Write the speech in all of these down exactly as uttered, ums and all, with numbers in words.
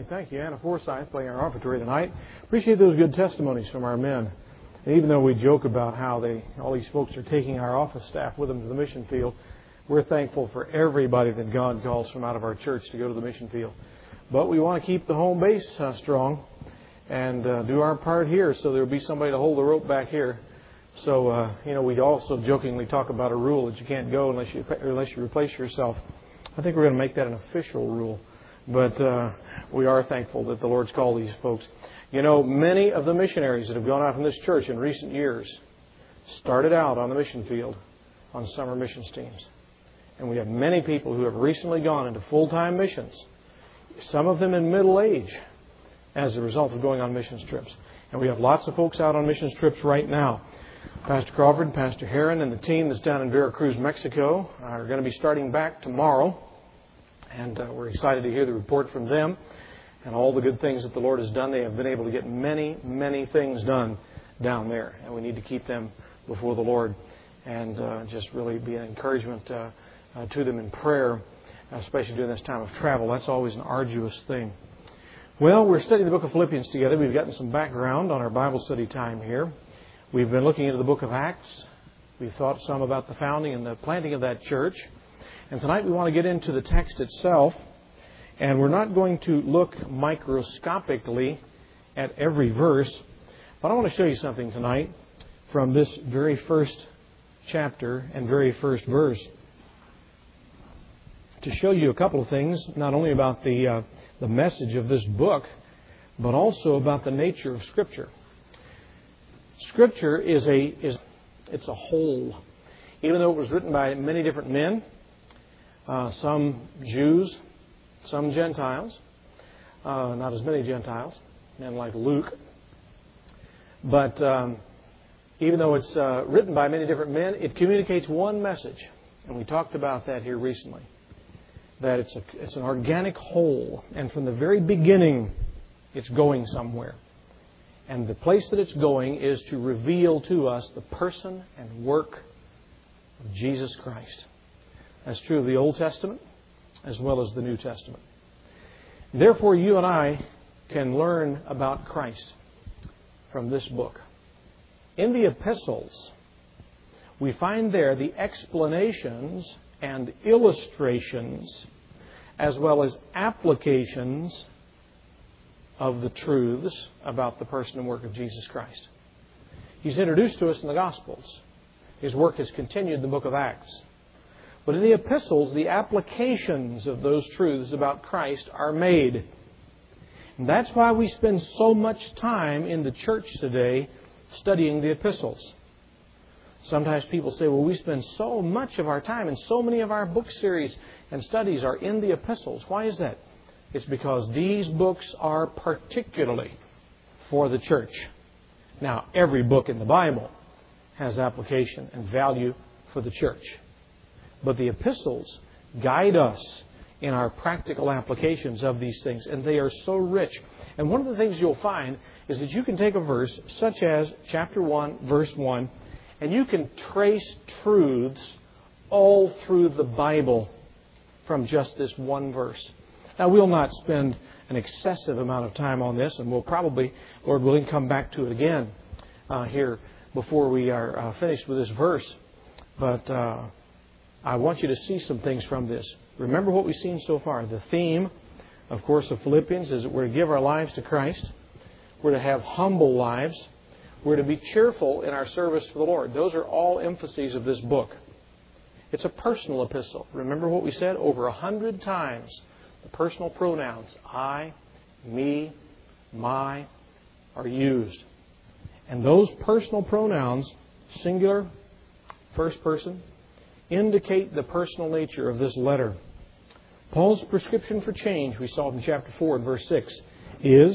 right. Thank you, Anna Forsyth, playing our offertory tonight. Appreciate those good testimonies from our men. And even though we joke about how they, all these folks are taking our office staff with them to the mission field, we're thankful for everybody that God calls from out of our church to go to the mission field. But we want to keep the home base uh, strong and uh, do our part here, so there will be somebody to hold the rope back here. So, uh, you know, we also jokingly talk about a rule that you can't go unless you unless you replace yourself. I think we're going to make that an official rule. But uh, we are thankful that the Lord's called these folks. You know, many of the missionaries that have gone out from this church in recent years started out on the mission field on summer missions teams. And we have many people who have recently gone into full-time missions, some of them in middle age, as a result of going on missions trips. And we have lots of folks out on missions trips right now. Pastor Crawford, Pastor Heron, and the team that's down in Veracruz, Mexico, are going to be starting back tomorrow. And uh, we're excited to hear the report from them and all the good things that the Lord has done. They have been able to get many, many things done down there. And we need to keep them before the Lord and uh, just really be an encouragement uh, uh, to them in prayer, especially during this time of travel. That's always an arduous thing. Well, we're studying the book of Philippians together. We've gotten some background on our Bible study time here. We've been looking into the book of Acts. We've thought some about the founding and the planting of that church. And tonight we want to get into the text itself. And we're not going to look microscopically at every verse. But I want to show you something tonight from this very first chapter and very first verse. To show you a couple of things, not only about the uh, the message of this book, but also about the nature of Scripture. Scripture is a is it's a whole. Even though it was written by many different men, uh, some Jews, some Gentiles, uh, not as many Gentiles, men like Luke. But um, even though it's uh, written by many different men, it communicates one message, and we talked about that here recently. That it's a, it's an organic whole, and from the very beginning, it's going somewhere. And the place that it's going is to reveal to us the person and work of Jesus Christ. That's true of the Old Testament as well as the New Testament. Therefore, you and I can learn about Christ from this book. In the epistles, we find there the explanations and illustrations as well as applications of the truths about the person and work of Jesus Christ. He's introduced to us in the Gospels. His work has continued in the book of Acts. But in the epistles, the applications of those truths about Christ are made. And that's why we spend so much time in the church today studying the epistles. Sometimes people say, well, we spend so much of our time and so many of our book series and studies are in the epistles. Why is that? It's because these books are particularly for the church. Now, every book in the Bible has application and value for the church. But the epistles guide us in our practical applications of these things. And they are so rich. And one of the things you'll find is that you can take a verse such as chapter one, verse one, and you can trace truths all through the Bible from just this one verse. Now, we'll not spend an excessive amount of time on this, and we'll probably, Lord willing, come back to it again uh, here before we are uh, finished with this verse. But uh, I want you to see some things from this. Remember what we've seen so far. The theme, of course, of Philippians is that we're to give our lives to Christ. We're to have humble lives. We're to be cheerful in our service for the Lord. Those are all emphases of this book. It's a personal epistle. Remember what we said? Over a hundred times, the personal pronouns, I, me, my, are used. And those personal pronouns, singular, first person, indicate the personal nature of this letter. Paul's prescription for change, we saw in chapter four and verse six, is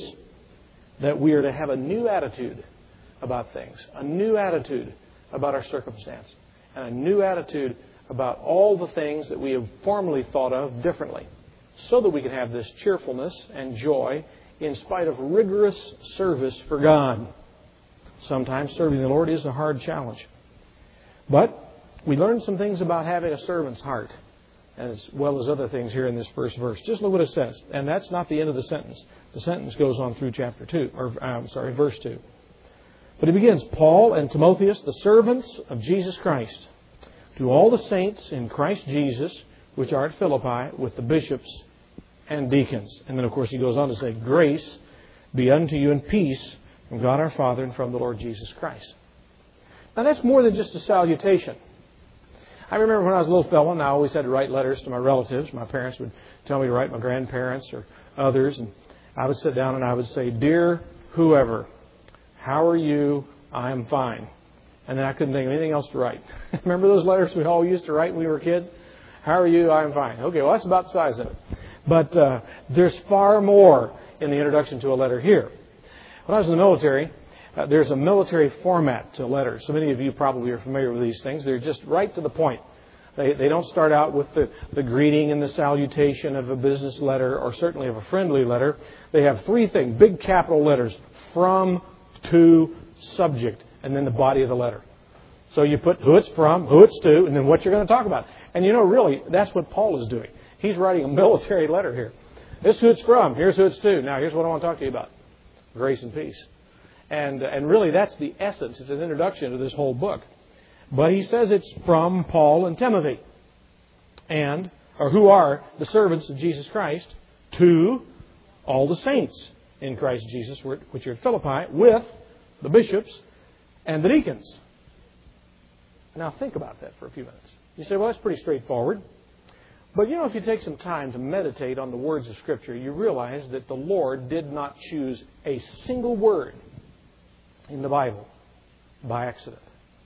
that we are to have a new attitude about things, a new attitude about our circumstance, and a new attitude about all the things that we have formerly thought of differently, so that we can have this cheerfulness and joy in spite of rigorous service for God. Sometimes serving the Lord is a hard challenge. But we learned some things about having a servant's heart as well as other things here in this first verse. Just look what it says. And that's not the end of the sentence. The sentence goes on through chapter two, or I'm sorry, verse two. But it begins, Paul and Timotheus, the servants of Jesus Christ, to all the saints in Christ Jesus, which are at Philippi, with the bishops and deacons. And then, of course, he goes on to say, grace be unto you and peace from God our Father and from the Lord Jesus Christ. Now, that's more than just a salutation. I remember when I was a little fellow, and I always had to write letters to my relatives. My parents would tell me to write my grandparents or others, and I would sit down and I would say, Dear whoever, how are you? I am fine. And then I couldn't think of anything else to write. Remember those letters we all used to write when we were kids? How are you? I am fine. Okay, well, that's about the size of it. But uh, there's far more in the introduction to a letter here. When I was in the military, uh, there's a military format to letters. So many of you probably are familiar with these things. They're just right to the point. They, they don't start out with the, the greeting and the salutation of a business letter or certainly of a friendly letter. They have three things, big capital letters, from, to, subject, and then the body of the letter. So you put who it's from, who it's to, and then what you're going to talk about. And you know, really, that's what Paul is doing. He's writing a military letter here. This is who it's from. Here's who it's to. Now, here's what I want to talk to you about. Grace and peace. And, and really, that's the essence. It's an introduction to this whole book. But he says it's from Paul and Timothy, and or who are the servants of Jesus Christ, to all the saints in Christ Jesus, which are at Philippi, with the bishops and the deacons. Now think about that for a few minutes. You say, well, that's pretty straightforward. But you know, if you take some time to meditate on the words of Scripture, you realize that the Lord did not choose a single word in the Bible by accident.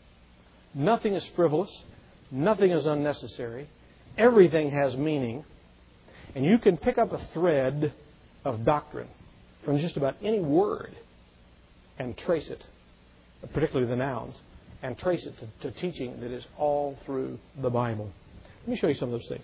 Nothing is frivolous. Nothing is unnecessary. Everything has meaning. And you can pick up a thread of doctrine from just about any word and trace it, particularly the nouns, and trace it to, to teaching that is all through the Bible. Let me show you some of those things.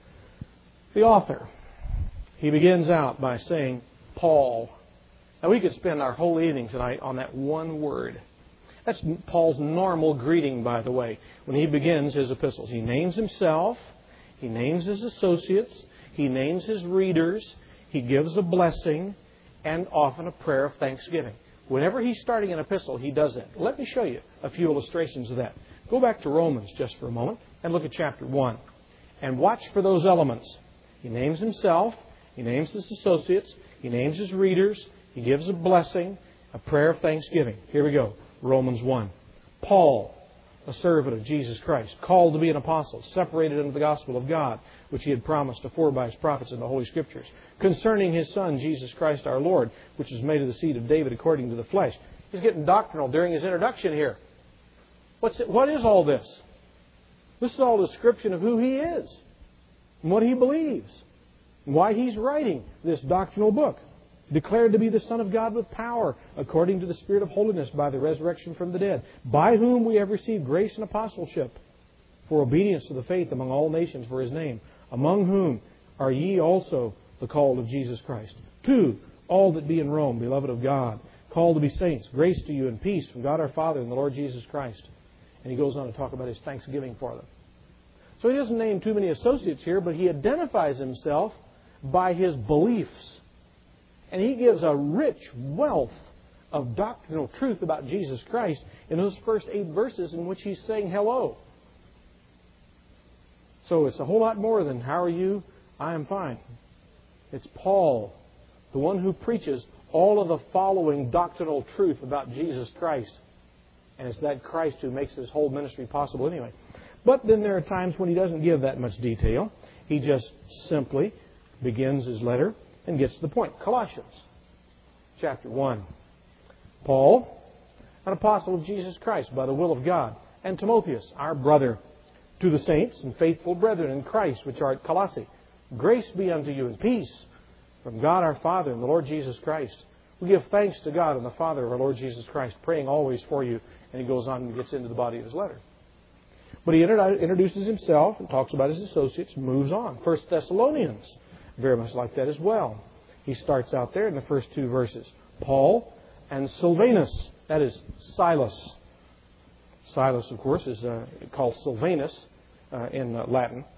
The author, he begins out by saying, Paul. Now, we could spend our whole evening tonight on that one word. That's Paul's normal greeting, by the way, when he begins his epistles. He names himself, he names his associates, he names his readers, he gives a blessing, and often a prayer of thanksgiving. Whenever he's starting an epistle, he does that. Let me show you a few illustrations of that. Go back to Romans just for a moment and look at chapter one. And watch for those elements. He names himself, he names his associates, he names his readers, he gives a blessing, a prayer of thanksgiving. Here we go. Romans one. Paul, a servant of Jesus Christ, called to be an apostle, separated unto the gospel of God, which he had promised afore by his prophets in the Holy Scriptures, concerning his Son, Jesus Christ our Lord, which is made of the seed of David according to the flesh. He's getting doctrinal during his introduction here. What's it, what is all this? This is all a description of who he is, and what he believes, and why he's writing this doctrinal book. Declared to be the Son of God with power, according to the Spirit of holiness by the resurrection from the dead, by whom we have received grace and apostleship for obedience to the faith among all nations for his name, among whom are ye also the called of Jesus Christ. Two, all that be in Rome, beloved of God, called to be saints, grace to you and peace from God our Father and the Lord Jesus Christ. And he goes on to talk about his thanksgiving for them. So he doesn't name too many associates here, but he identifies himself by his beliefs. And he gives a rich wealth of doctrinal truth about Jesus Christ in those first eight verses in which he's saying hello. So it's a whole lot more than, how are you? I am fine. It's Paul, the one who preaches all of the following doctrinal truth about Jesus Christ. And it's that Christ who makes this whole ministry possible anyway. But then there are times when he doesn't give that much detail. He just simply begins his letter and gets to the point. Colossians, chapter one. Paul, an apostle of Jesus Christ by the will of God, and Timotheus, our brother, to the saints and faithful brethren in Christ, which are at Colossae. Grace be unto you and peace from God our Father and the Lord Jesus Christ. We give thanks to God and the Father of our Lord Jesus Christ, praying always for you. And he goes on and gets into the body of his letter. But he introduces himself and talks about his associates and moves on. First Thessalonians, very much like that as well. He starts out there in the first two verses. Paul and Silvanus, that is Silas. Silas, of course, is uh, called Silvanus uh, in uh, Latin.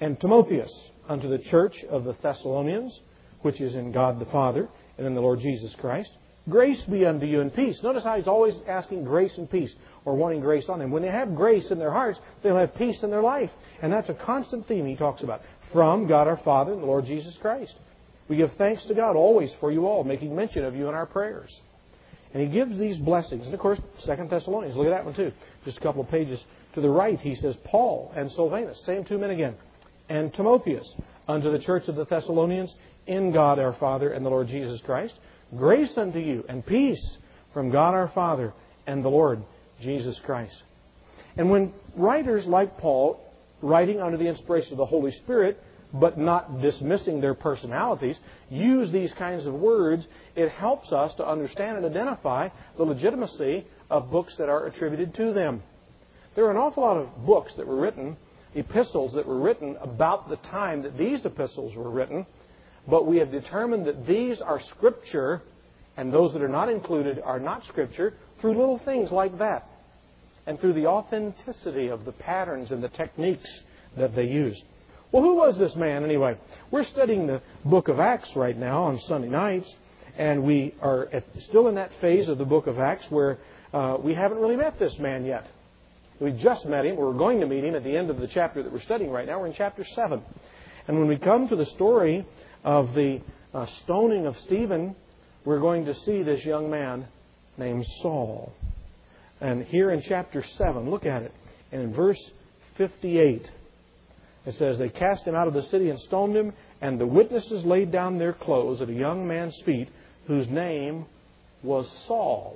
And Timotheus, unto the church of the Thessalonians, which is in God the Father and in the Lord Jesus Christ, grace be unto you and peace. Notice how he's always asking grace and peace, or wanting grace on them. When they have grace in their hearts, they'll have peace in their life. And that's a constant theme he talks about. From God our Father and the Lord Jesus Christ. We give thanks to God always for you all, making mention of you in our prayers. And he gives these blessings. And of course, Second Thessalonians, look at that one too. Just a couple of pages to the right, he says, Paul and Silvanus, same two men again. And Timotheus, unto the church of the Thessalonians, in God our Father and the Lord Jesus Christ, grace unto you and peace from God our Father and the Lord Jesus Christ. And when writers like Paul, writing under the inspiration of the Holy Spirit, but not dismissing their personalities, use these kinds of words, it helps us to understand and identify the legitimacy of books that are attributed to them. There are an awful lot of books that were written, epistles that were written about the time that these epistles were written, but we have determined that these are Scripture, and those that are not included are not Scripture, through little things like that, and through the authenticity of the patterns and the techniques that they use. Well, who was this man anyway? We're studying the book of Acts right now on Sunday nights, and we are at, still in that phase of the book of Acts where uh, we haven't really met this man yet. We just met him. We're going to meet him at the end of the chapter that we're studying right now. We're in chapter seven. And when we come to the story of the uh, stoning of Stephen, we're going to see this young man named Saul. And here in chapter seven, look at it. And in verse fifty-eight, it says, they cast him out of the city and stoned him, and the witnesses laid down their clothes at a young man's feet, whose name was Saul.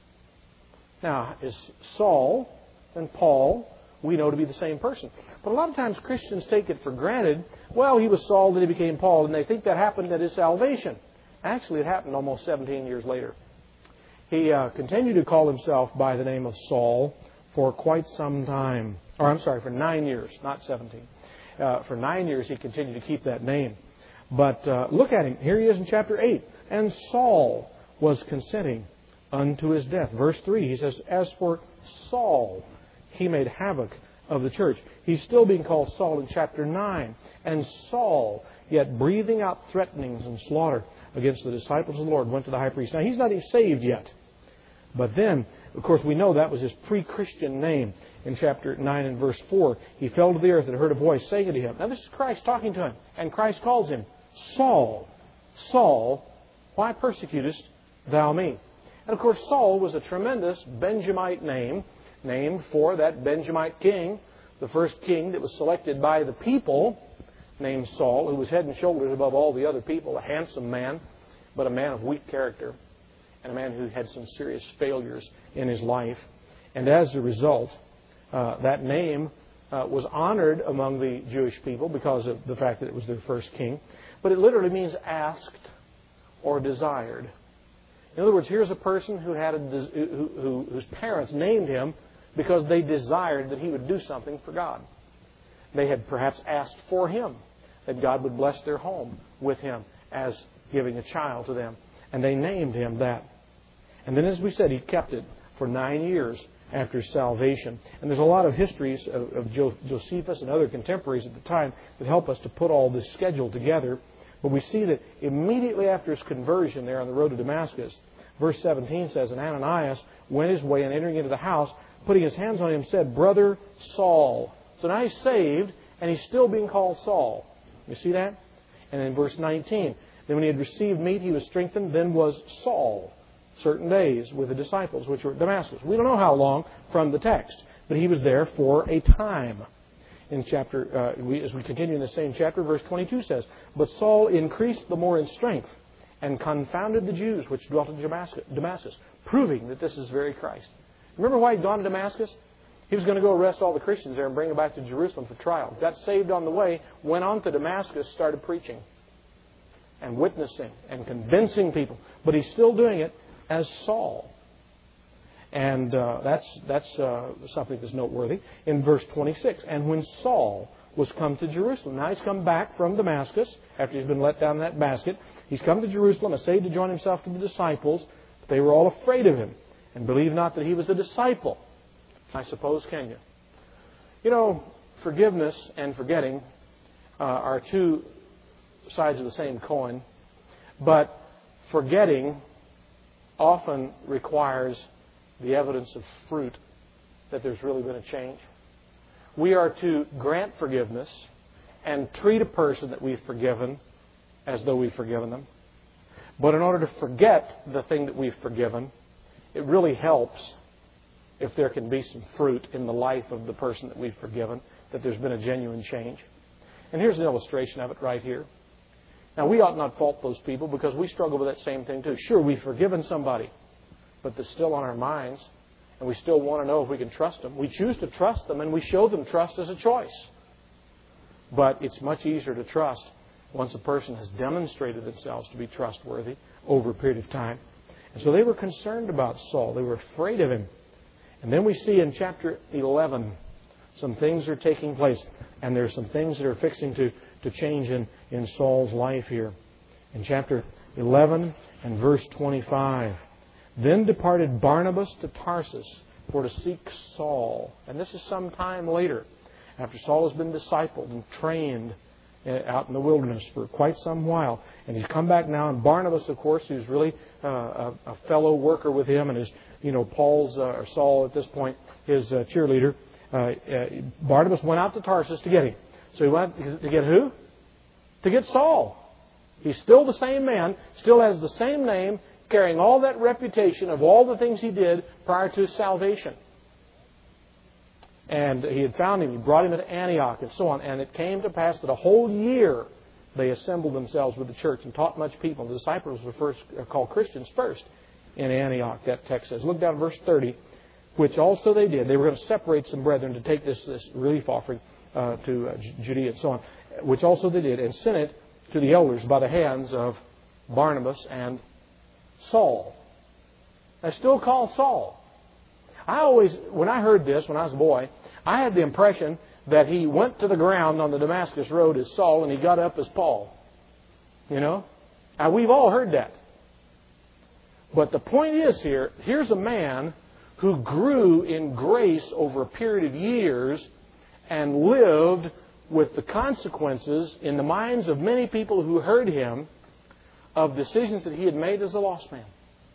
Now, is Saul and Paul, we know to be the same person. But a lot of times Christians take it for granted, well, he was Saul, then he became Paul, and they think that happened at his salvation. Actually, it happened almost seventeen years later. He uh, continued to call himself by the name of Saul for quite some time. Or, I'm sorry, for nine years, not seventeen. Uh, for nine years he continued to keep that name. But uh, look at him. Here he is in chapter eight. And Saul was consenting unto his death. Verse three, he says, as for Saul, he made havoc of the church. He's still being called Saul in chapter nine. And Saul, yet breathing out threatenings and slaughter against the disciples of the Lord, went to the high priest. Now, he's not even saved yet. But then, of course, we know that was his pre-Christian name. In chapter nine and verse four, he fell to the earth and heard a voice saying unto him. Now, this is Christ talking to him. And Christ calls him, Saul, Saul, why persecutest thou me? And, of course, Saul was a tremendous Benjamite name, named for that Benjamite king, the first king that was selected by the people, named Saul, who was head and shoulders above all the other people, a handsome man, but a man of weak character, and a man who had some serious failures in his life. And as a result, uh, that name uh, was honored among the Jewish people because of the fact that it was their first king. But it literally means asked or desired. In other words, here's a person who had a, who, who, whose parents named him because they desired that he would do something for God. They had perhaps asked for him, that God would bless their home with him as giving a child to them. And they named him that. And then, as we said, he kept it for nine years after salvation. And there's a lot of histories of, of Josephus and other contemporaries at the time that help us to put all this schedule together. But we see that immediately after his conversion there on the road to Damascus, verse seventeen says, and Ananias went his way, and entering into the house, putting his hands on him, said, Brother Saul. So now he's saved, and he's still being called Saul. You see that? And in verse nineteen, then when he had received meat, he was strengthened. Then was Saul certain days with the disciples which were at Damascus. We don't know how long from the text, but he was there for a time. In chapter, uh, we, as we continue in the same chapter, verse twenty-two says, But Saul increased the more in strength, and confounded the Jews which dwelt in Damascus, Damascus, proving that this is very Christ. Remember why he'd gone to Damascus? He was going to go arrest all the Christians there and bring them back to Jerusalem for trial. Got saved on the way, went on to Damascus, started preaching and witnessing and convincing people. But he's still doing it as Saul. And uh, that's that's uh, something that's noteworthy. In verse twenty-six, and when Saul was come to Jerusalem. Now he's come back from Damascus after he's been let down in that basket. He's come to Jerusalem, essayed to join himself to the disciples, but they were all afraid of him and believed not that he was a disciple. I suppose, can you? You know, forgiveness and forgetting uh, are two sides of the same coin. But forgetting often requires the evidence of fruit that there's really been a change. We are to grant forgiveness and treat a person that we've forgiven as though we've forgiven them. But in order to forget the thing that we've forgiven, it really helps if there can be some fruit in the life of the person that we've forgiven, that there's been a genuine change. And here's an illustration of it right here. Now, we ought not fault those people because we struggle with that same thing too. Sure, we've forgiven somebody, but they're still on our minds, and we still want to know if we can trust them. We choose to trust them, and we show them trust as a choice. But it's much easier to trust once a person has demonstrated themselves to be trustworthy over a period of time. And so they were concerned about Saul. They were afraid of him. And then we see in chapter eleven, some things are taking place. And there's some things that are fixing to, to change in, in Saul's life here. In chapter eleven and verse twenty-five. Then departed Barnabas to Tarsus for to seek Saul. And this is some time later, after Saul has been discipled and trained out in the wilderness for quite some while. And he's come back now. And Barnabas, of course, who's really uh, a, a fellow worker with him and is, you know, Paul's, uh, or Saul at this point, his uh, cheerleader. Uh, uh, Barnabas went out to Tarsus to get him. So he went to get who? To get Saul. He's still the same man, still has the same name, carrying all that reputation of all the things he did prior to his salvation. And he had found him. He brought him to Antioch and so on. And it came to pass that a whole year they assembled themselves with the church and taught much people. The disciples were first are called Christians first in Antioch, that text says. Look down at verse thirty, which also they did. They were going to separate some brethren to take this, this relief offering uh, to uh, Judea and so on, which also they did, and sent it to the elders by the hands of Barnabas and Saul. They're still called Saul. I always, when I heard this when I was a boy, I had the impression that he went to the ground on the Damascus Road as Saul and he got up as Paul. You know? Now, we've all heard that. But the point is here, here's a man who grew in grace over a period of years and lived with the consequences in the minds of many people who heard him of decisions that he had made as a lost man.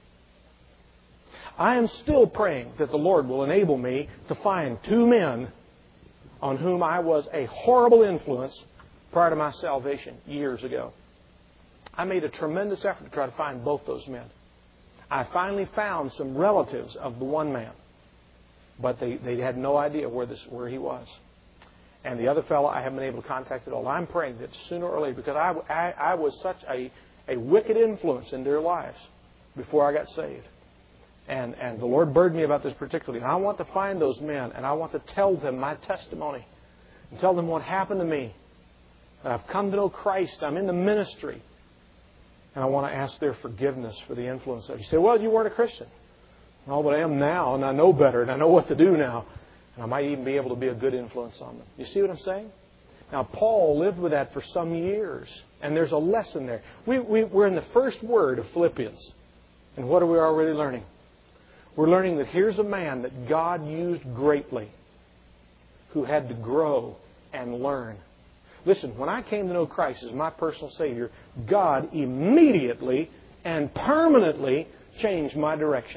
I am still praying that the Lord will enable me to find two men on whom I was a horrible influence prior to my salvation years ago. I made a tremendous effort to try to find both those men. I finally found some relatives of the one man, but they, they had no idea where this where he was. And the other fellow I haven't been able to contact at all. I'm praying that sooner or later, because I, I, I was such a, a wicked influence in their lives before I got saved. And, and the Lord burdened me about this particularly. And I want to find those men, and I want to tell them my testimony and tell them what happened to me. That I've come to know Christ. I'm in the ministry. And I want to ask their forgiveness for the influence of it. You say, well, you weren't a Christian. No, but I am now, and I know better, and I know what to do now. And I might even be able to be a good influence on them. You see what I'm saying? Now, Paul lived with that for some years. And there's a lesson there. We, we, we're in the first word of Philippians. And what are we already learning? We're learning that here's a man that God used greatly who had to grow and learn. Listen, when I came to know Christ as my personal Savior, God immediately and permanently changed my direction.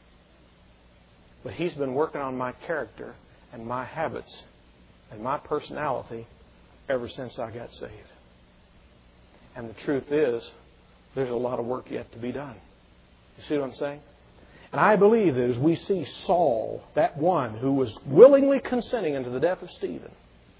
But He's been working on my character and my habits and my personality ever since I got saved. And the truth is, there's a lot of work yet to be done. You see what I'm saying? And I believe that as we see Saul, that one who was willingly consenting unto the death of Stephen,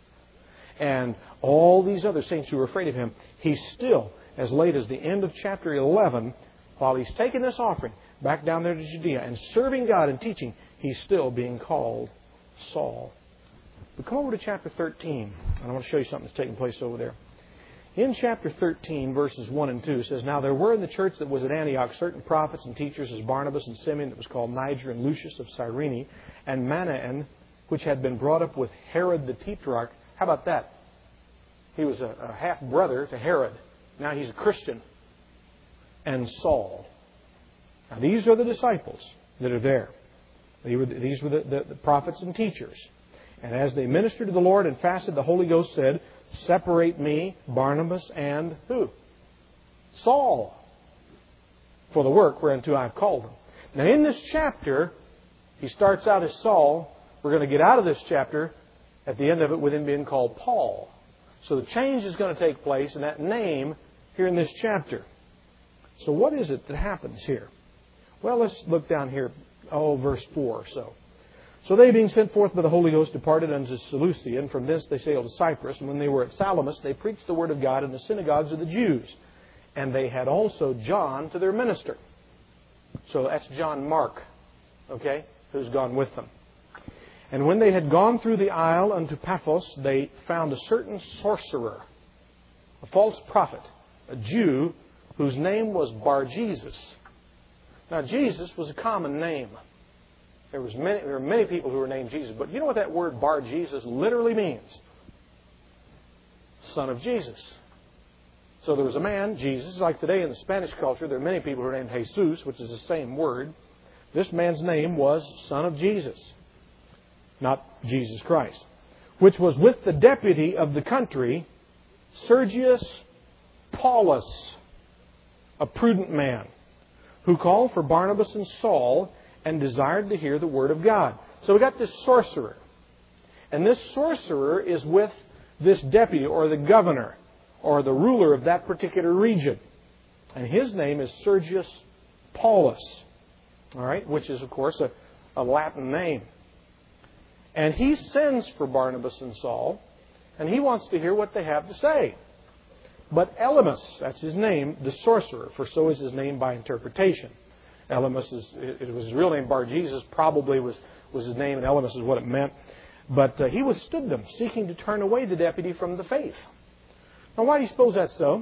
and all these other saints who were afraid of him, he's still, as late as the end of chapter eleven, while he's taking this offering back down there to Judea and serving God and teaching, he's still being called Saul. But come over to chapter thirteen, and I want to show you something that's taking place over there. In chapter thirteen, verses one and two, it says, Now there were in the church that was at Antioch certain prophets and teachers, as Barnabas and Simeon, that was called Niger, and Lucius of Cyrene, and Manaen, which had been brought up with Herod the Tetrarch. How about that? He was a, a half-brother to Herod. Now he's a Christian. And Saul. Now these are the disciples that are there. They were, these were the, the, the prophets and teachers. And as they ministered to the Lord and fasted, the Holy Ghost said, separate me, Barnabas, and who? Saul, for the work whereunto I've called them. Now in this chapter, he starts out as Saul. We're going to get out of this chapter at the end of it with him being called Paul. So the change is going to take place in that name here in this chapter. So what is it that happens here? Well, let's look down here, oh, verse four or so. So they, being sent forth by the Holy Ghost, departed unto Seleucia, and from thence they sailed to Cyprus. And when they were at Salamis, they preached the word of God in the synagogues of the Jews. And they had also John to their minister. So that's John Mark, okay, who's gone with them. And when they had gone through the isle unto Paphos, they found a certain sorcerer, a false prophet, a Jew, whose name was Bar-Jesus. Now, Jesus was a common name. There was many, there were many people who were named Jesus. But you know what that word Bar-Jesus literally means? Son of Jesus. So there was a man, Jesus, like today in the Spanish culture, there are many people who are named Jesus, which is the same word. This man's name was Son of Jesus, not Jesus Christ, which was with the deputy of the country, Sergius Paulus, a prudent man, who called for Barnabas and Saul and desired to hear the word of God. So we got this sorcerer. And this sorcerer is with this deputy or the governor or the ruler of that particular region. And his name is Sergius Paulus, all right, which is, of course, a, a Latin name. And he sends for Barnabas and Saul, and he wants to hear what they have to say. But Elymas, that's his name, the sorcerer, for so is his name by interpretation. Elymas, is, it was his real name, Bar-Jesus, probably was, was his name, and Elymas is what it meant. But uh, he withstood them, seeking to turn away the deputy from the faith. Now, why do you suppose that's so?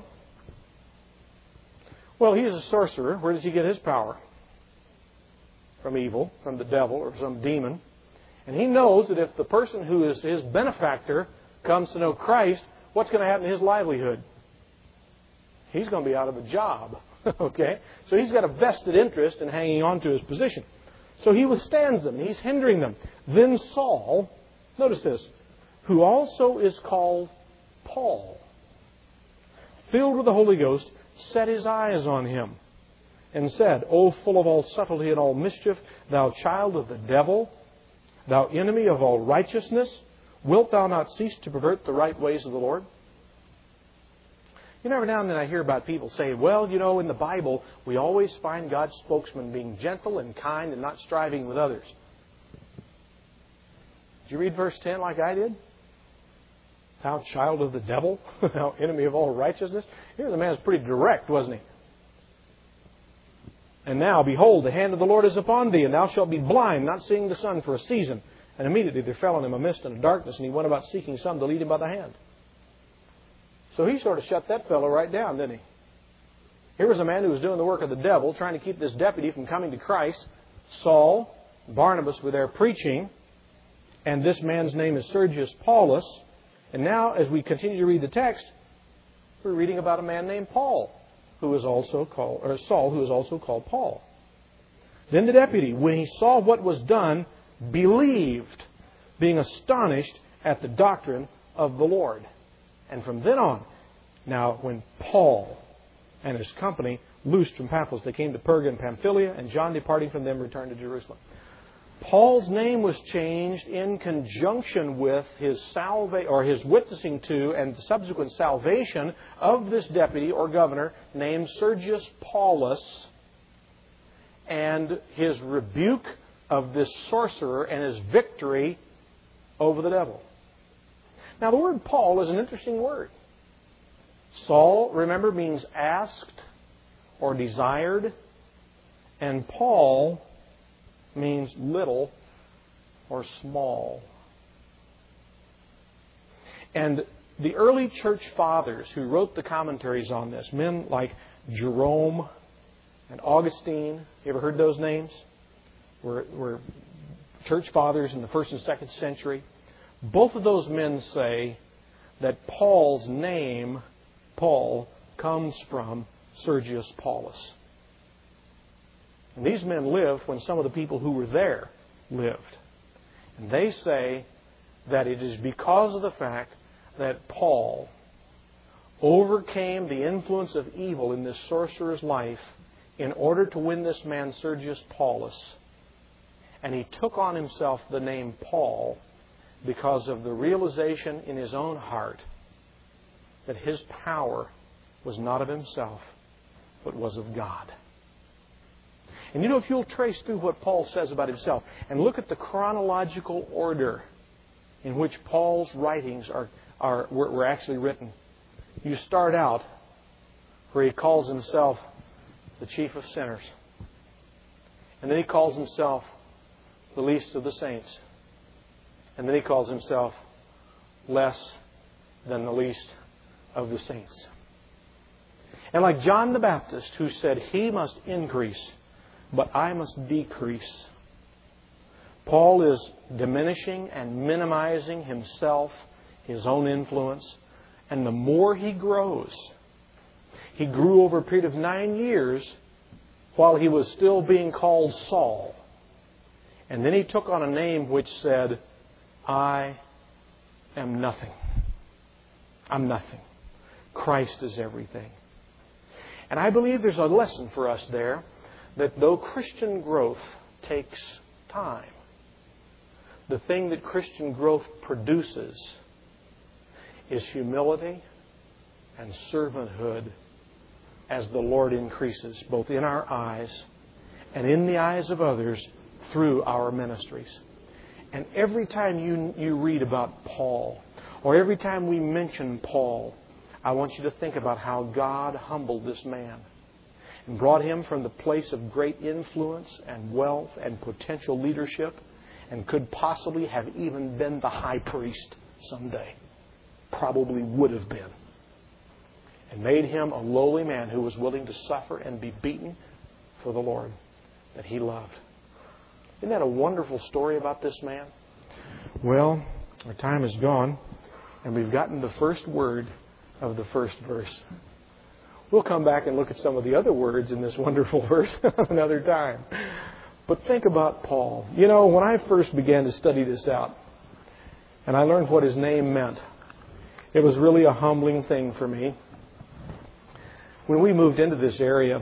Well, he is a sorcerer. Where does he get his power? From evil, from the devil, or some demon. And he knows that if the person who is his benefactor comes to know Christ, what's going to happen to his livelihood? He's going to be out of a job. Okay? So he's got a vested interest in hanging on to his position. So he withstands them. He's hindering them. Then Saul, notice this, who also is called Paul, filled with the Holy Ghost, set his eyes on him and said, O full of all subtlety and all mischief, thou child of the devil, thou enemy of all righteousness, wilt thou not cease to pervert the right ways of the Lord? You know, every now and then I hear about people saying, well, you know, in the Bible, we always find God's spokesman being gentle and kind and not striving with others. Did you read verse ten like I did? Thou child of the devil, thou enemy of all righteousness. Here the man was pretty direct, wasn't he? And now, behold, the hand of the Lord is upon thee, and thou shalt be blind, not seeing the sun for a season. And immediately there fell on him a mist and a darkness, and he went about seeking some to lead him by the hand. So he sort of shut that fellow right down, didn't he? Here was a man who was doing the work of the devil, trying to keep this deputy from coming to Christ. Saul, Barnabas were there preaching, and this man's name is Sergius Paulus. And now, as we continue to read the text, we're reading about a man named Paul, who is also called, or Saul, who is also called Paul. Then the deputy, when he saw what was done, believed, being astonished at the doctrine of the Lord. And from then on, now when Paul and his company loosed from Paphos, they came to Perga and Pamphylia, and John departing from them returned to Jerusalem. Paul's name was changed in conjunction with his salva- or his witnessing to and the subsequent salvation of this deputy or governor named Sergius Paulus, and his rebuke of this sorcerer and his victory over the devil. Now, the word Paul is an interesting word. Saul, remember, means asked or desired, and Paul means little or small. And the early church fathers who wrote the commentaries on this, men like Jerome and Augustine, you ever heard those names? Were, were church fathers in the first and second century. Both of those men say that Paul's name, Paul, comes from Sergius Paulus. And these men lived when some of the people who were there lived. And they say that it is because of the fact that Paul overcame the influence of evil in this sorcerer's life in order to win this man Sergius Paulus. And he took on himself the name Paul because of the realization in his own heart that his power was not of himself, but was of God. And you know, if you'll trace through what Paul says about himself and look at the chronological order in which Paul's writings are, are were, were actually written, you start out where he calls himself the chief of sinners. And then he calls himself the least of the saints. And then he calls himself less than the least of the saints. And like John the Baptist, who said, "He must increase, but I must decrease," Paul is diminishing and minimizing himself, his own influence. And the more he grows, he grew over a period of nine years while he was still being called Saul. And then he took on a name which said, "I am nothing. I'm nothing. Christ is everything." And I believe there's a lesson for us there, that though Christian growth takes time, the thing that Christian growth produces is humility and servanthood as the Lord increases, both in our eyes and in the eyes of others through our ministries. And every time you, you read about Paul, or every time we mention Paul, I want you to think about how God humbled this man and brought him from the place of great influence and wealth and potential leadership, and could possibly have even been the high priest someday. Probably would have been. And made him a lowly man who was willing to suffer and be beaten for the Lord that he loved. Isn't that a wonderful story about this man? Well, our time is gone, and we've gotten the first word of the first verse. We'll come back and look at some of the other words in this wonderful verse another time. But think about Paul. You know, when I first began to study this out, and I learned what his name meant, it was really a humbling thing for me. When we moved into this area,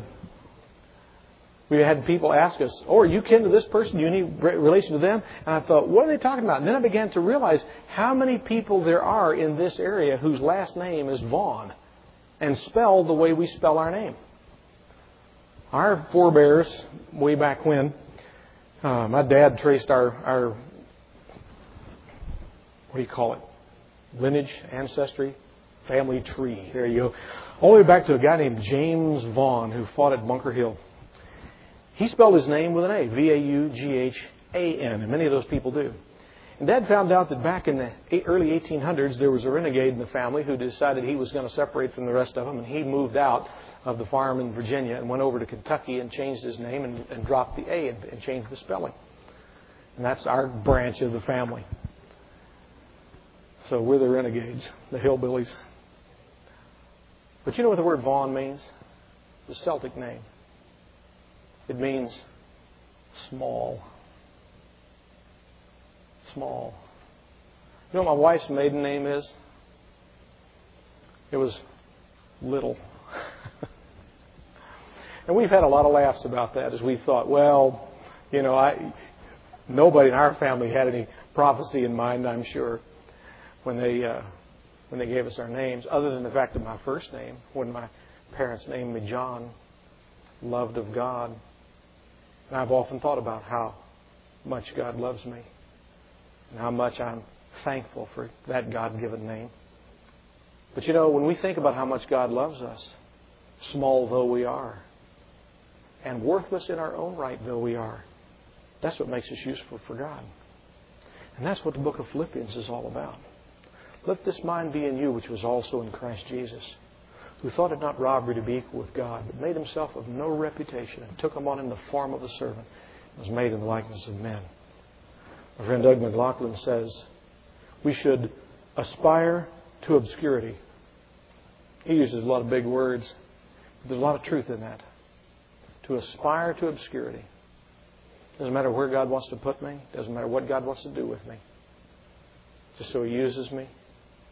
we had people ask us, "Oh, are you kin to this person? Do you need relation to them?" And I thought, what are they talking about? And then I began to realize how many people there are in this area whose last name is Vaughn, and spelled the way we spell our name. Our forebears, way back when, uh, my dad traced our, our, what do you call it? Lineage, ancestry, family tree. There you go. All the way back to a guy named James Vaughn who fought at Bunker Hill. He spelled his name with an A, V A U G H A N, and many of those people do. And Dad found out that back in the early eighteen hundreds, there was a renegade in the family who decided he was going to separate from the rest of them, and he moved out of the farm in Virginia and went over to Kentucky and changed his name and, and dropped the A and, and changed the spelling. And that's our branch of the family. So we're the renegades, the hillbillies. But you know what the word Vaughn means? The Celtic name. It means small. Small. You know what my wife's maiden name is? It was Little. And we've had a lot of laughs about that as we thought, well, you know, I nobody in our family had any prophecy in mind, I'm sure, when they uh, when they gave us our names, other than the fact of my first name, when my parents named me John, loved of God. And I've often thought about how much God loves me and how much I'm thankful for that God-given name. But you know, when we think about how much God loves us, small though we are, and worthless in our own right though we are, that's what makes us useful for God. And that's what the book of Philippians is all about. Let this mind be in you, which was also in Christ Jesus, who thought it not robbery to be equal with God, but made himself of no reputation, and took upon him the form of a servant, and was made in the likeness of men. My friend Doug McLaughlin says, we should aspire to obscurity. He uses a lot of big words, but there's a lot of truth in that. To aspire to obscurity. Doesn't matter where God wants to put me. Doesn't matter what God wants to do with me. Just so He uses me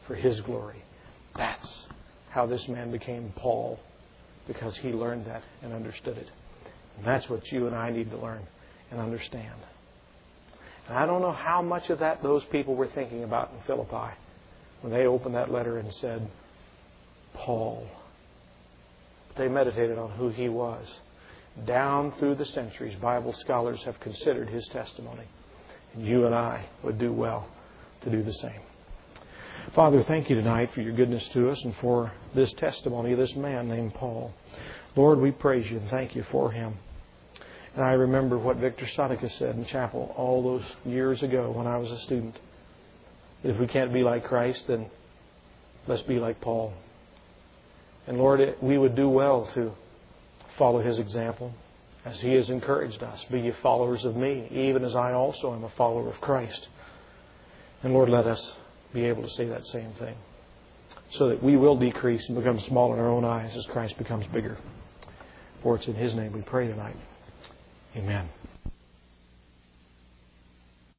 for His glory. That's how this man became Paul, because he learned that and understood it. And that's what you and I need to learn and understand. And I don't know how much of that those people were thinking about in Philippi when they opened that letter and said, Paul. They meditated on who he was. Down through the centuries, Bible scholars have considered his testimony. And you and I would do well to do the same. Father, thank you tonight for your goodness to us and for this testimony of this man named Paul. Lord, we praise you and thank you for him. And I remember what Victor Sonica said in chapel all those years ago when I was a student. If we can't be like Christ, then let's be like Paul. And Lord, we would do well to follow his example as he has encouraged us. Be ye followers of me, even as I also am a follower of Christ. And Lord, let us be able to say that same thing, so that we will decrease and become small in our own eyes as Christ becomes bigger. For it's in His name we pray tonight. Amen.